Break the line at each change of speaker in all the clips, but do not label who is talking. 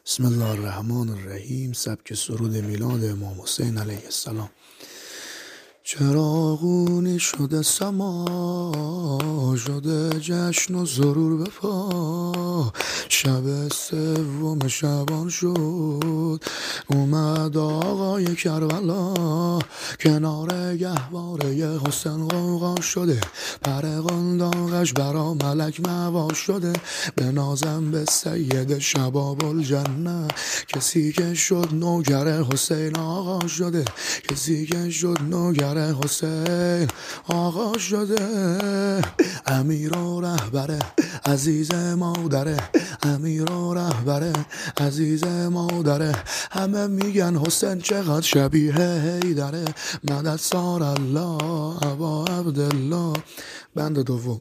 بسم الله الرحمن الرحیم. سبک سرود میلاد امام حسین علیه السلام. چراغونی شده سما، شده جشن و سرور به پا، شب سوم شبان شد، اومد آقای کربلا، کنار گهواره حسین غوغا شده، پر قنداقش برا ملک موا شده، به نازم به سید شباب الجنه، کسی که شد نوکر حسین آقا شده، کسی که شد نوکر حسین آقا شده. امیر و رهبره عزیز مادره، امیر و رهبره عزیز مادره، همه میگن حسین چقدر شبیه حیدره، مدد سار الله ابا عبدالله. بند دوم.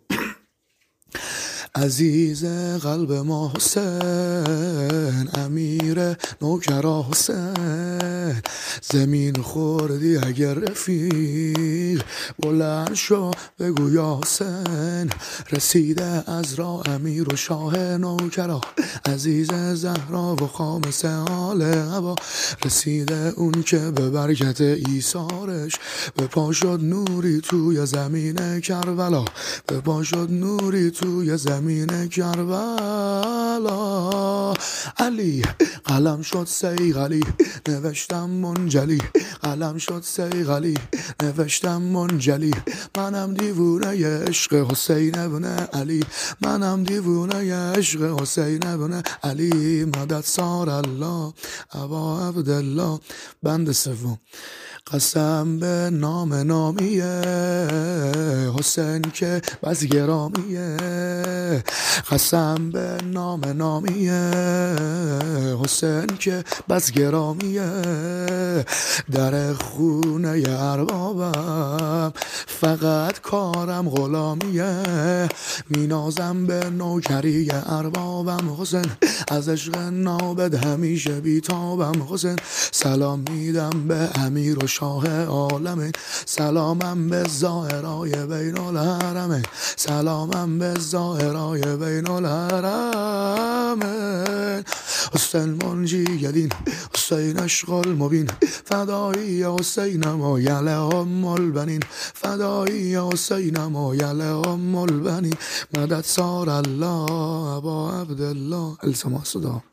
عزیز قلب ما حسین، امیر نوکرا حسین، زمین خوردی اگر رفیق، بلند شو بگو یا حسین، رسیده از را امیر و شاه نوکرا، عزیز زهرا و خامس آل عبا، رسیده اون که به برکت ایثارش به پا شد نوری توی زمین کربلا، به پا شد نوری توی زمین کربلا. علی قلم شد سیغلی نوشتم منجلی، قلم شد سیغلی نوشتم منجلی، منم دیوونه عشق حسین ابن علی، منم دیوونه عشق حسین ابن علی، مدد سار الله ابا عبدالله. بند سوم. قسم به نام نامیه حسین که بس گرامیه، قسم به نام نامیه حسین که بس گرامیه، در خونه اربابم فقط کارم غلامیه، مینازم به نوکری اربابم حسین، از عشق نابد همیشه بیتابم حسین، سلام میدم به امیر و شاه عالمه، سلامم به زائرای بین الحرمه، سلامم به زائرای بین الحرمه. حسین منجی گدین حسین عشق المبین، فدایی حسینم و یله ام البنین، فدایی حسینم و یله ام البنین، مدد سار الله ابا عبدالله. التماس دعا.